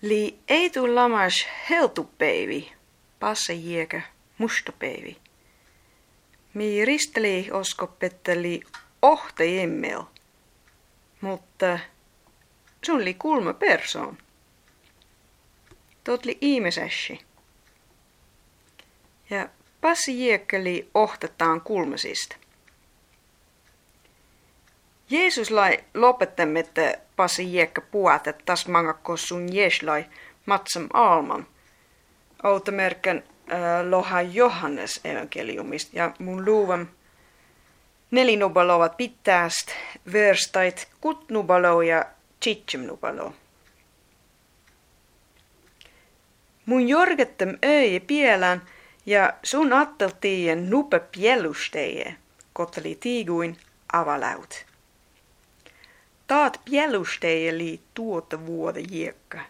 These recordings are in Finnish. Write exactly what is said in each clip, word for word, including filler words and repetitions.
Li ei tuu lamas heltupeivi, passa jieka mustapeivi. Mi risteli oskopetteli ohta jemmel, mutta sun li kulma persoon. Tot li ihmesässi. Ja passi jiekkeli ohtataan kulmasista. Jeesus lai lopettamme, että passi jiekka puhuta tas mangakko sun jeeslai matsam alman. Automerkän äh, loha Johannes evankeliumista ja mun luuvam nelinubalovat pitäst verstait kutnubalo ja tsitsumnubalo. Mun jorgettam öi pielän ja sun atteltien nupe pielusteje, koteli tiiguin avalaut. Taat pielusteje lii tuota vuoda jiekka.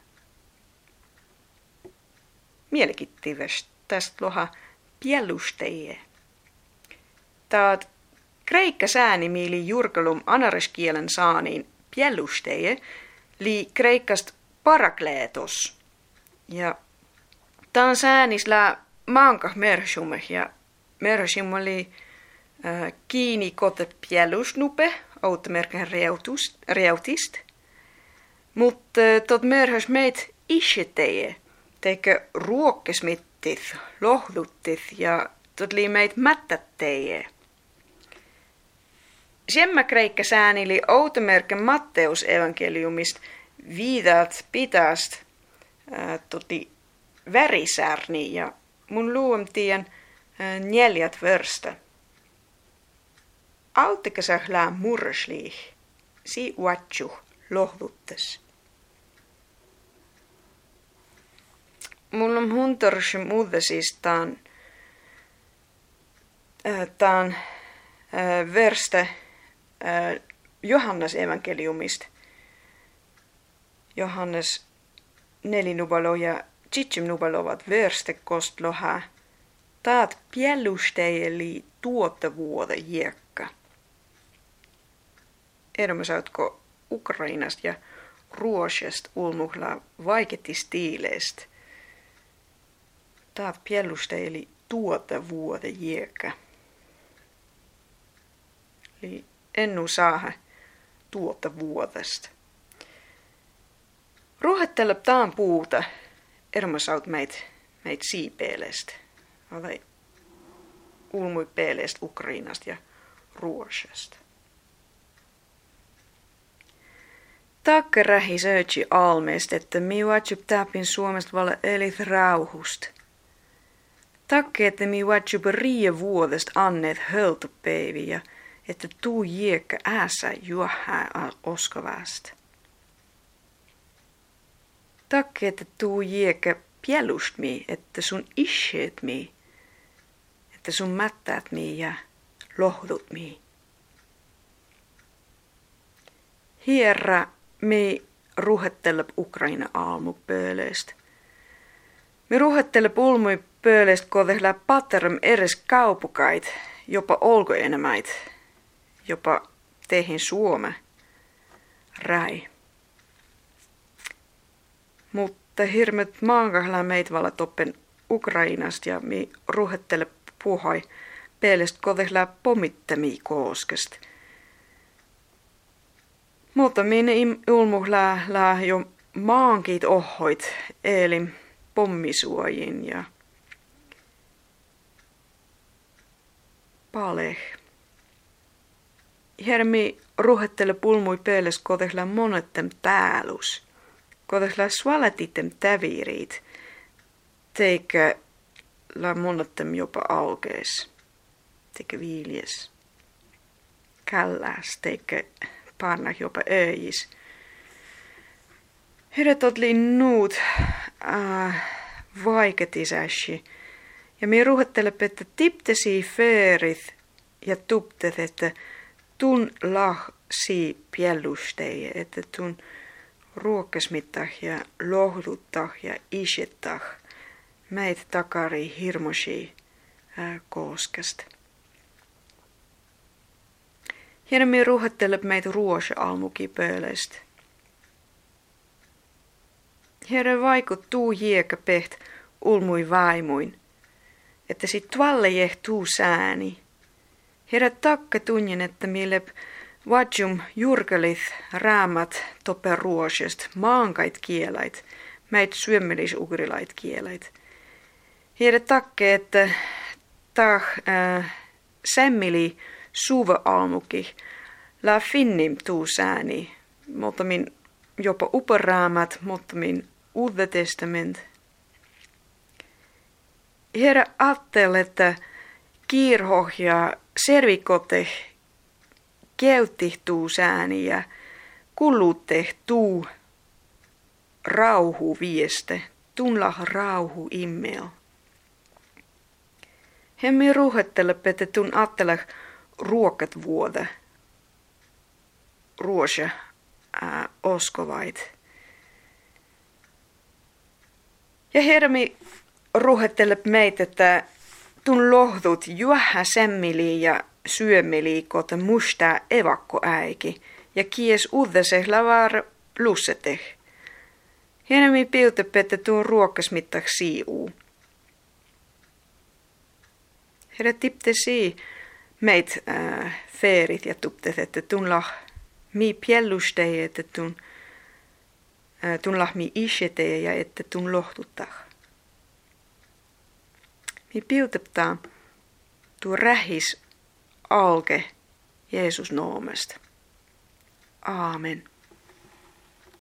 Mielikittiväst tästä loha pielusteje. Taat kreikka sääni miili jurkalum anariskielen saaniin pielusteje lii kreikkast parakleetos. Ja taan säänisllä maankah mersumme ja mersumme oli äh, kiini kote pielusnupe, automerkän reutist. Mutta äh, tot merhas meit isheteje, teikö ruokkesmittit, lohduttit ja tot lii meit mättätteje. Semmä kreikka säänili automerkän Matteus evankeliumist viidaat pitäst äh, toti värisärni ja mun luomtien äh, neljät versta. Auttikasahla murslih, si uatsu lohduttes. Mulla on huntorsi muuta siis taan, äh, taan äh, versta äh, Johannes evankeliumista. Johannes nelinubalo ja tsitsumnubalo ovat verste kostloha. Taat pielustejeli tuota vuoda jiekka. Edome saatko Ukrainasta ja Ruosiasta ulmuhla vaiketti-stiileistä. Taat pielustejeli tuota vuoda jiekka. Eli ennu saada tuota vuodesta. Ruohettele taan puuta, ermasaut meit, meit siipeelestä. Vai ulmui peelestä Ukrainasta ja Ruosiasta. Takke rähi söitsi almeesta, että mi vatsup täpin Suomesta valla elit rauhust. Takke, että mi vatsup riie vuodesta anneet höltupeivi ja että tuu jiekka äässä juohää oskavasta. Takke, että tuu jiekka pielust mi, että sun isheet mi, että sun mättäät mi ja lohdut mi. Hierra mi ruhettelep Ukraina aalmupööleistä. Mi ruhettelep ulmui pööleistä kodehla patterem eres kaupukait, jopa olkoenemäit, jopa teihin Suome, räi. Mutta hirmet maankahla meit vala toppen Ukrainasta ja mi ruhettele puhai peelestä kodehla pommittamii kooskesta. Mutta minne ulmuhla lää jo maankiit ohoit eli pommisuojin ja paleh. Hermi ruhettele pulmui peelestä kodehla monettem päälus. Kodehla svalatitem täviriit, teikä la monettem jopa alkees, teikä viiljes, källäs, teikä parna jopa öijis. Heidät otli nuut äh, vaiketisäsi, ja mi ruhettelep, että tiptesi feerit ja tuptet, että tun lah si piellusteje, että tun ruokkasmittah ja lohduttah ja ishettah meitä takari hirmosi äh, kooskasta. Hienommin ruohattelep meitä ruosa almuki pöölestä. Herre vaikuttuu hiekapeht ulmui vaimuin, että sit tvalle jehtuu sääni. Herre takke tunjen, että mille vajum jurkalith raamat toppe ruosest maankait kielait, mäit syömmelis ugrilait kielait. Herre takke, että tah äh, semmili suva almuki la finnim tuu sääni, mutta min jopa uperaamat, mutta min Uudde testament. Herra ajattel, että kiirhoh ja servikote käyttihtuu sääni ja kulutte tuu rauhu vieste, tunla rauhu immel. Hemmi ruuhettele, että tun ajattele ruokat vuode, ruosia ää, oskovait. Ja hermi ruuhettele meitä, että tun lohdut juohä semmili ja syömili, kota musta evakkoäiki, ja kies uudese lavar lussete. Hermi piutep, että tuun ruokasmittak siuu. Herra tipte sii meit äh, feerit ja tuptet, että tun lah mi piellustei, että tun Tun lahmi isetee ja että tun lohtuttaa. Mi piuteptaa tuo rähis alke Jeesus noomesta. Aamen.